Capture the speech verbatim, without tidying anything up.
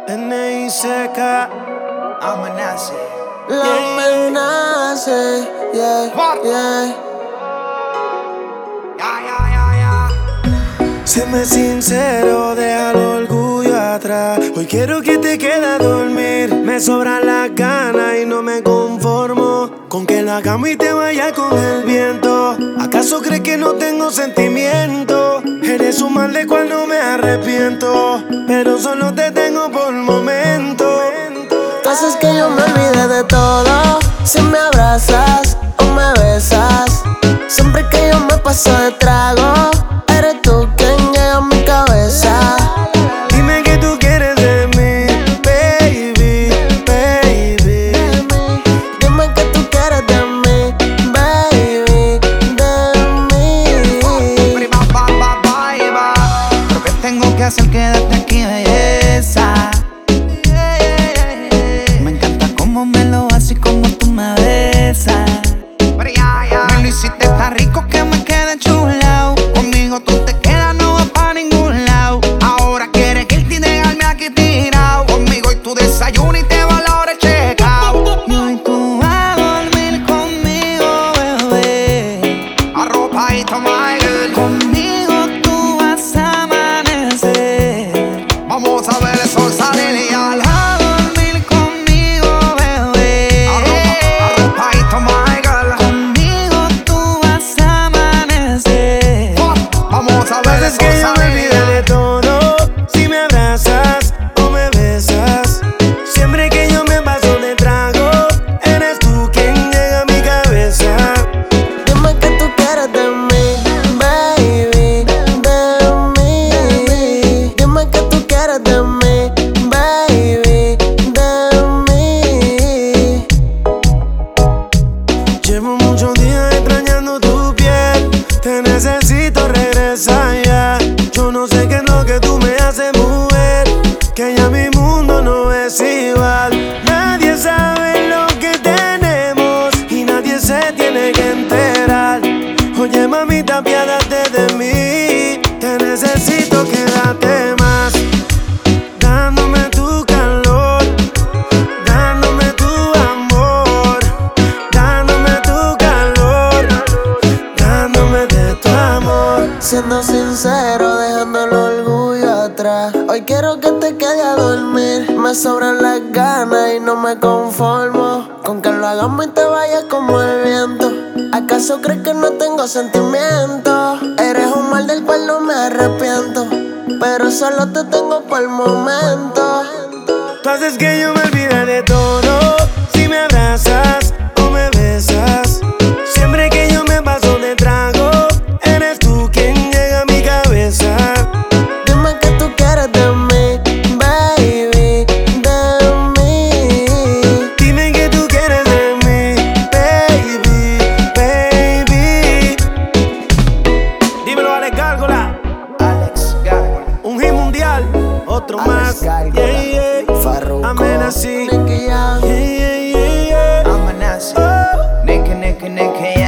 N I C K Amenace. La amenace, yeah, yeah. Ya, ya, ya, ya. Séme sincero, deja el orgullo atrás. Hoy quiero que te quedes a dormir. Me sobran las ganas y no me conformo con que la cama y te vaya con el viento. ¿Acaso crees que no tengo sentimiento? Eres un mal de cual no me arrepiento, pero solo te tengo por momento. Haces que yo me olvide de todo. Si me abrazas o me besas, siempre que yo me paso de trago, eres tú quien llega a mi cabeza. Dime que tú quieres de mí, baby, baby. Dime que tú quieres de mí, baby, de mí. Prima, ba, ba, ba, y va. Pero que tengo que hacer, quédate aquí, belleza. Me encanta cómo me lo haces y cómo tú me besas. Me lo hiciste tan rico que me quedé chulao. Conmigo tú te quedas, no vas pa' ningún lado. Ahora quieres irte y dejarme aquí tirado. Conmigo y tu desayuno y te va a la hora de checkout. Y hoy tú vas a dormir conmigo, bebé. Arropadito, my girl. Conmigo tú vas a amanecer. Vamos a ver el sol salir y al a dormir conmigo, bebé. Arropadito, my girl. Conmigo tú vas a amanecer. Vamos a ver el Es sol que yo me salir. olvidé de todo. Si me abrazas o me besas, siempre que yo me paso de trago, eres tú quien llega a mi cabeza. Dime que tú quieres de mí, baby, de mí. Dime que tú quieres de mí, baby, de mí. Llevo muchos días extrañando tu piel. Te necesito, regresa ya. Yo no sé qué es lo que tú me haces, mujer, que ya mi mundo no es igual. Nadie sabe lo que tenemos y nadie se tiene que enterar. Oye, mamita, apiádate de mí. Te necesito, quédate más. Dándome tu calor, dándome tu amor, dándome tu calor, dándome de tu amor. Siendo sincero, dejando el orgullo atrás. Hoy quiero que te quedes a dormir. Me sobran las ganas y no me conformo con que lo hagamos y te vayas como el viento. ¿Acaso crees que no tengo sentimientos? Eres un mal del cual no me arrepiento, pero solo te tengo por el momento. Tú haces que yo me olvide de todo. Si me abrazas o me besas, siempre que yo me paso de trago, eres tú quien llega a mi cabeza. Dime que tú quieres de mí, baby, de mí. Dime que tú quieres de mí, baby, baby. Dímelo, Alex Gárgola. Alex Gárgola. Un hit mundial, otro Alex más. Gárgola. Yeah, yeah. Farruko, Amenace. Nicky Jam. Yeah, yeah, yeah, yeah. Amenace. Nicky, Nicky, Nicky.